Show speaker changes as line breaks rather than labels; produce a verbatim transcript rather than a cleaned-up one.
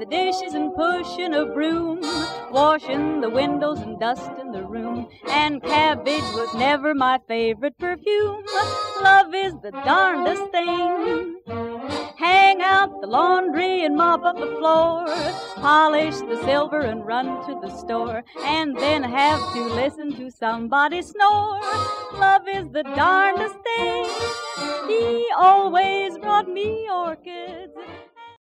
the dishes and pushing a broom, washing the windows and dusting the room. And cabbage was never my favorite perfume. Love is the darndest thing. Hang out the laundry and mop up the floor, polish the silver and run to the store, and then have to listen to somebody snore. Love is the darndest thing. He always brought me orchids.